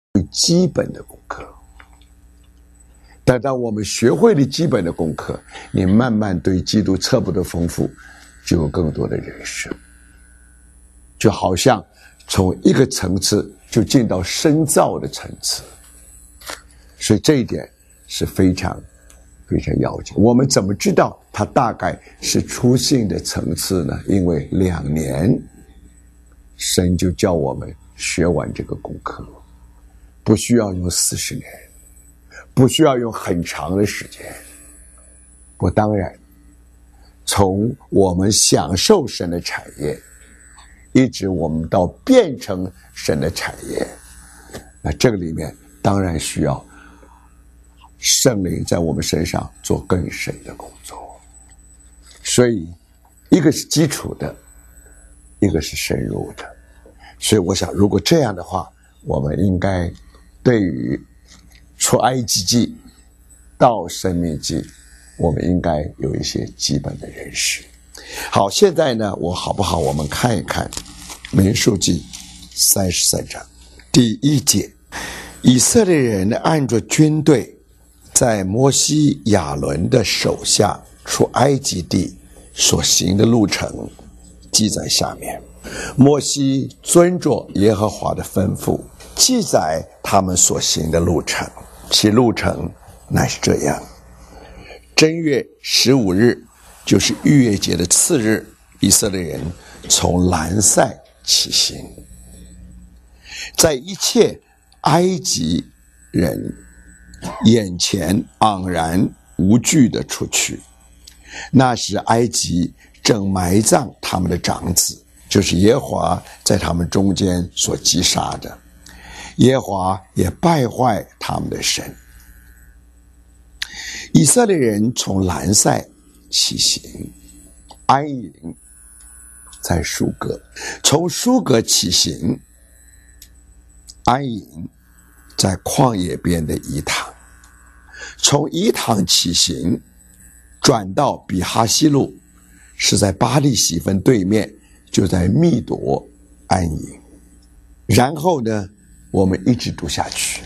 最基本的功课。但当我们学会了基本的功课，你慢慢对基督测不的丰富，就有更多的认识，就好像从一个层次就进到深造的层次。所以这一点是非常非常要紧。我们怎么知道它大概是初信的层次呢？因为2年神就叫我们学完这个功课，不需要用40年，不需要用很长的时间。不，当然从我们享受神的产业一直我们到变成神的产业，那这个里面当然需要圣灵在我们身上做更深的工作。所以一个是基础的，一个是深入的。所以我想如果这样的话，我们应该对于出埃及记到申命记，我们应该有一些基本的认识。好，现在呢，我们看一看民数记33章第1节。以色列人按着军队在摩西亚伦的手下出埃及地所行的路程记在下面。摩西遵着耶和华的吩咐记载他们所行的路程，其路程乃是这样：正月15日，就是逾越节的次日，以色列人从兰塞起行，在一切埃及人眼前昂然无惧地出去。那时埃及正埋葬他们的长子，就是耶和华在他们中间所击杀的。耶和华也败坏他们的神。以色列人从兰塞起行，安营在舒格，从舒格起行，安营在旷野边的以坦，从以坦起行，转到比哈西路，是在巴利喜分对面，就在密夺安营。然后呢，我们一直读下去，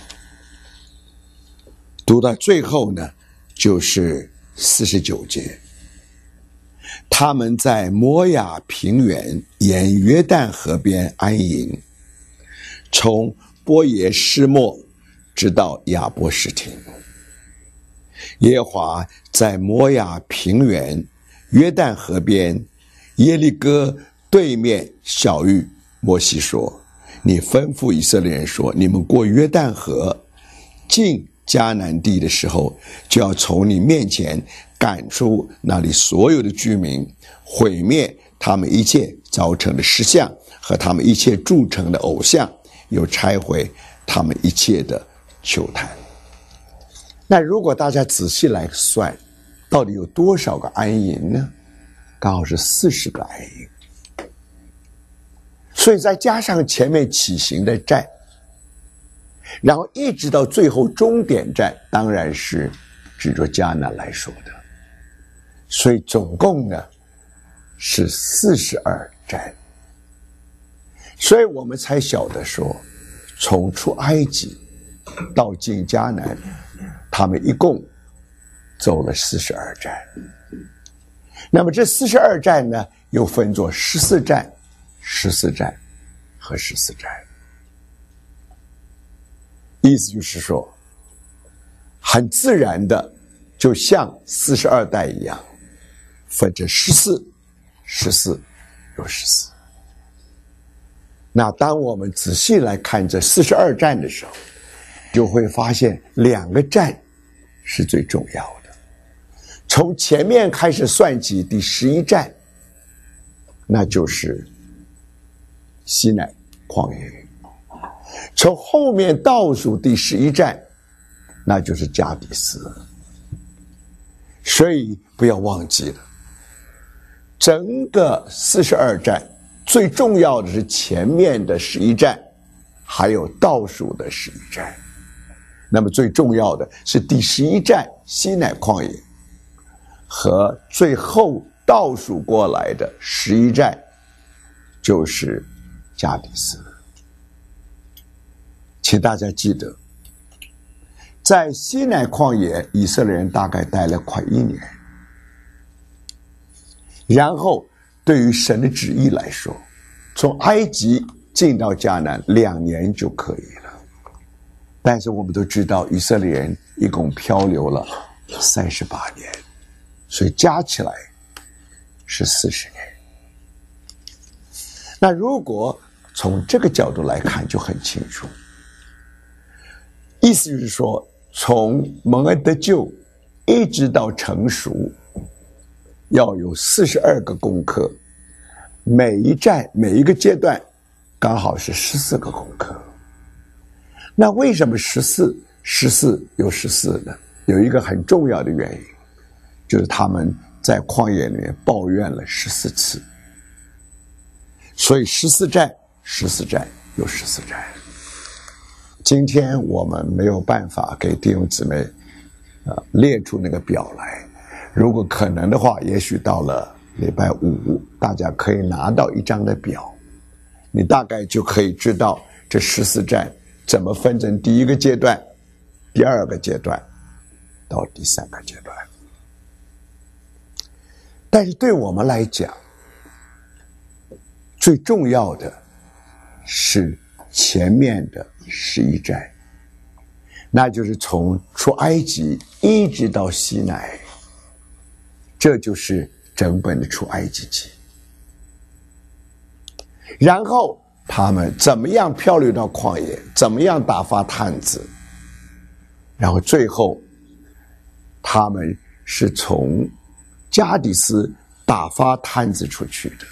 读到最后呢，就是49节。他们在摩亚平原沿约旦河边安营，从波耶施莫直到亚波士亭。耶和华在摩亚平原约旦河边耶利哥对面晓谕摩西说：你吩咐以色列人说，你们过约旦河进迦南地的时候，就要从你面前赶出那里所有的居民，毁灭他们一切造成的石像和他们一切铸成的偶像，又拆毁他们一切的丘坛。那如果大家仔细来算，到底有多少个安营呢？刚好是40个安营。所以再加上前面起行的站，然后一直到最后终点站，当然是指着迦南来说的。所以总共呢是42站。所以我们才晓得说，从出埃及到进迦南，他们一共走了42站。那么这42站呢，又分作14站、14站和14站。意思就是说，很自然的，就像42代一样，分成14、14又14。那当我们仔细来看这42站的时候，就会发现2个站是最重要的。从前面开始算起，第11站，那就是西乃旷野；从后面倒数第11站，那就是加迪斯。所以不要忘记了，整个42站最重要的是前面的11站，还有倒数的11站。那么最重要的是第11站西乃旷野，和最后倒数过来的11站就是加迪斯。 请大家记得，在西乃旷野，以色列人大概待了快1年。然后对于神的旨意来说，从埃及进到迦南2年就可以了。但是我们都知道，以色列人一共漂流了38年，所以加起来是40年。那如果从这个角度来看，就很清楚，意思就是说，从蒙恩得救一直到成熟，要有42个功课，每一站每一个阶段刚好是14个功课。那为什么14有14呢？有一个很重要的原因，就是他们在旷野里面抱怨了14次，所以14站有14站。今天我们没有办法给弟兄姊妹列出那个表来，如果可能的话，也许到了礼拜5，大家可以拿到一张的表，你大概就可以知道这14站怎么分成第1个阶段、第2个阶段到第3个阶段。但是对我们来讲，最重要的是前面的11站，那就是从出埃及一直到西乃，这就是整本的出埃及记。然后他们怎么样漂流到旷野，怎么样打发探子，然后最后他们是从加底斯打发探子出去的。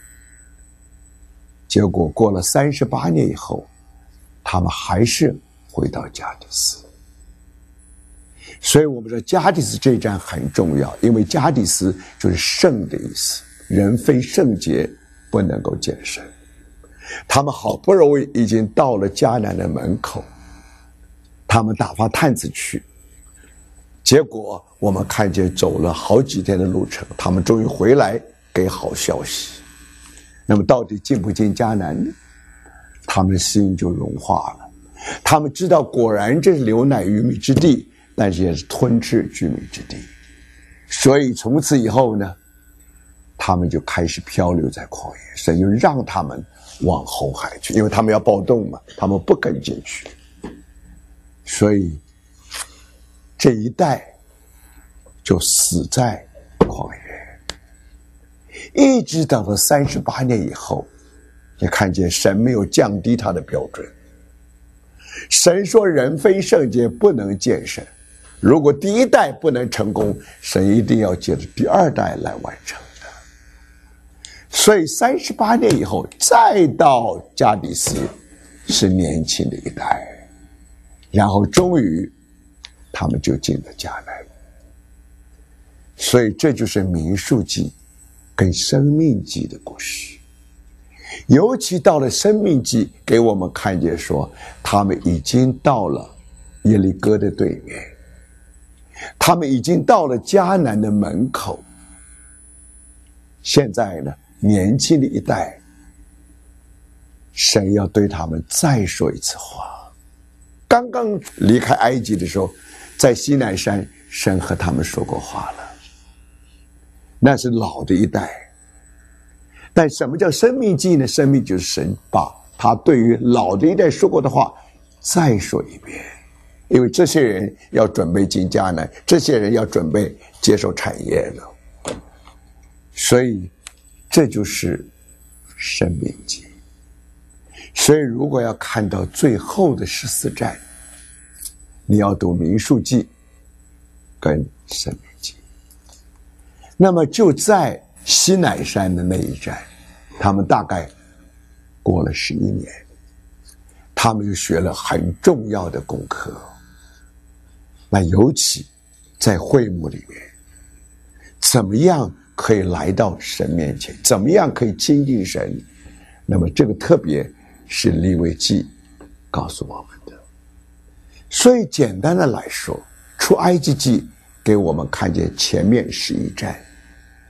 结果过了38年以后，他们还是回到加底斯。所以我们说加底斯这一站很重要，因为加底斯就是圣的意思，人非圣洁不能够见神。他们好不容易已经到了迦南的门口，他们打发探子去，结果我们看见走了好几天的路程，他们终于回来给好消息。那么到底进不进迦南呢？他们的心就融化了，他们知道果然这是流奶与蜜之地，但是也是吞吃居民之地。所以从此以后呢，他们就开始漂流在旷野，神就让他们往红海去，因为他们要暴动嘛，他们不跟进去。所以这一代就死在旷野，一直到了38年以后，你看见神没有降低他的标准。神说人非圣洁不能见神，如果第1代不能成功，神一定要借着第2代来完成的。所以38年以后再到加底斯是年轻的一代，然后终于他们就进了迦南。所以这就是民数记跟生命记的故事。尤其到了生命记，给我们看见说他们已经到了耶利哥的对面，他们已经到了迦南的门口。现在呢，年轻的一代，神要对他们再说一次话。刚刚离开埃及的时候，在西乃山，神和他们说过话了，那是老的一代。但什么叫生命记呢？生命就是神把他对于老的一代说过的话再说一遍，因为这些人要准备进迦南，这些人要准备接受产业了，所以这就是生命记。所以如果要看到最后的14站，你要读民数记跟生命记。那么就在西乃山的那一站，他们大概过了11年，他们就学了很重要的功课。那尤其在会幕里面，怎么样可以来到神面前，怎么样可以亲近神，那么这个特别是利未记告诉我们的。所以简单的来说，出埃及记给我们看见前面11站，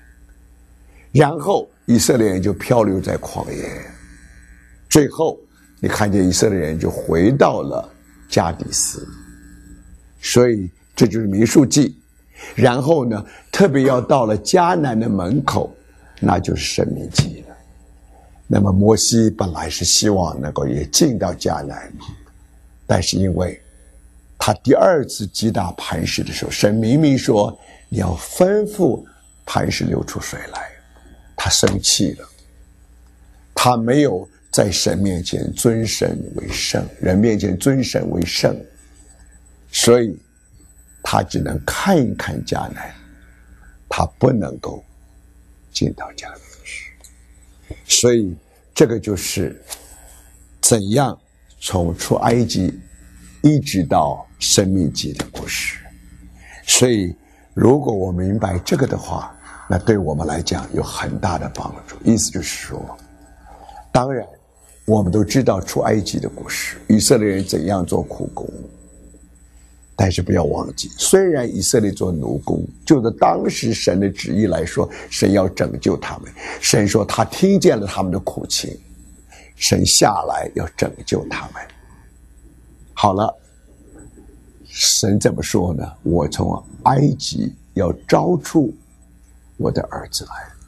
然后以色列人就漂流在旷野，最后你看见以色列人就回到了加迪斯，所以这就是民数记。然后呢，特别要到了迦南的门口，那就是申命记了。那么摩西本来是希望能够也进到迦南，但是因为他第二次击打磐石的时候，神明明说你要吩咐磐石流出水来，他生气了，他没有在神面前尊神为圣，人面前尊神为圣，所以他只能看一看迦南，他不能够进到迦南去。所以这个就是怎样从出埃及一直到申命记的故事。所以如果我明白这个的话，那对我们来讲有很大的帮助。意思就是说，当然我们都知道出埃及的故事，以色列人怎样做苦工，但是不要忘记，虽然以色列做奴工，就着当时神的旨意来说，神要拯救他们，神说他听见了他们的苦情，神下来要拯救他们。好了，神怎么说呢？我从埃及要招出我的儿子来。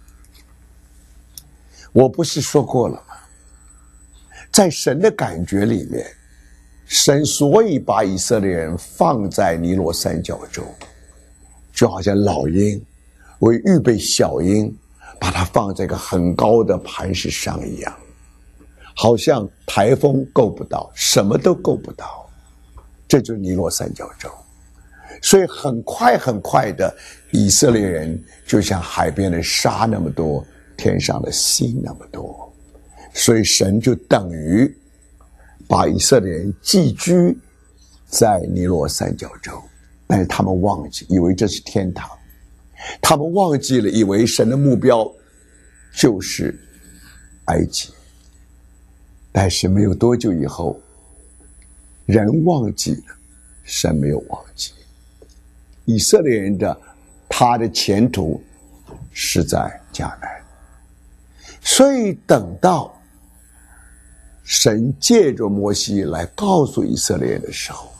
我不是说过了吗？在神的感觉里面，神所以把以色列人放在尼罗三角洲，就好像老鹰为预备小鹰，把它放在一个很高的磐石上一样，好像台风够不到，什么都够不到。这就是尼罗三角洲。所以很快很快的，以色列人就像海边的沙那么多，天上的星那么多。所以神就等于把以色列人寄居在尼罗三角洲，但是他们忘记，以为这是天堂，他们忘记了，以为神的目标就是埃及。但是没有多久以后，人忘记了，神没有忘记。以色列人他的前途是在迦南，所以等到神借着摩西来告诉以色列人的时候，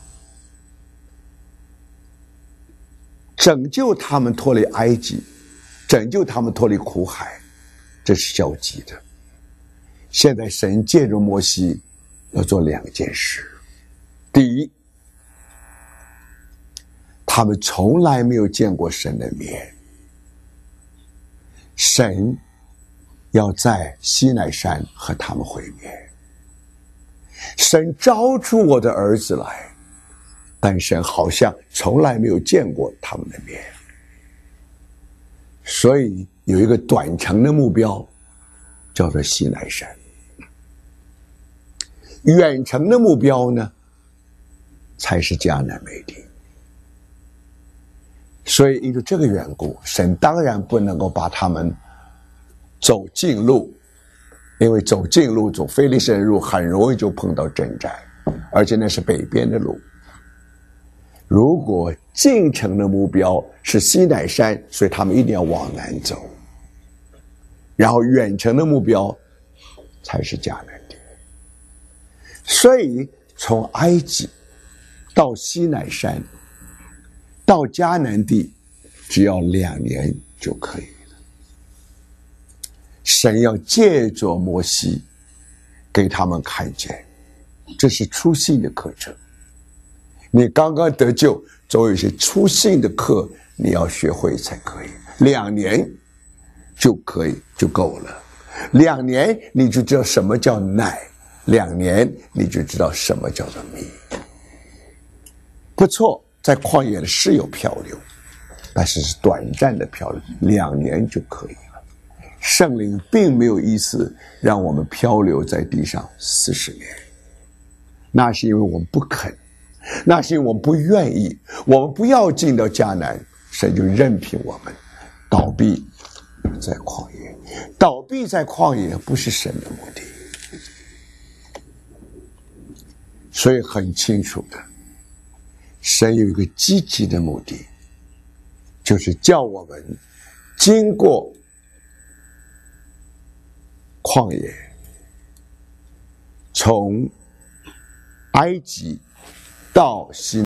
拯救他们脱离埃及，拯救他们脱离苦海，这是消极的。现在神借着摩西要做两件事。第一，他们从来没有见过神的面，神要在西乃山和他们会面。神招出我的儿子来，但神好像从来没有见过他们的面，所以有一个短程的目标叫做西乃山，远程的目标呢才是迦南美地。所以因为这个缘故，神当然不能够把他们走近路，因为走近路走非利士人路很容易就碰到征战，而且那是北边的路。如果进城的目标是西乃山，所以他们一定要往南走，然后远程的目标才是迦南地。所以从埃及到西乃山到迦南地只要2年就可以了。神要借着摩西给他们看见，这是初信的课程。你刚刚得救，总有一些初信的课你要学会才可以。2年就可以，就够了。2年你就知道什么叫奶，2年你就知道什么叫做蜜。不错，在旷野里是有漂流，但是是短暂的漂流，2年就可以了。圣灵并没有意思让我们漂流在地上40年，那是因为我们不肯，那是因为我们不愿意，我们不要进到迦南，神就任凭我们倒闭在旷野。倒闭在旷野不是神的目的，所以很清楚的，神有一个积极的目的，就是叫我们经过旷野， 从埃及到西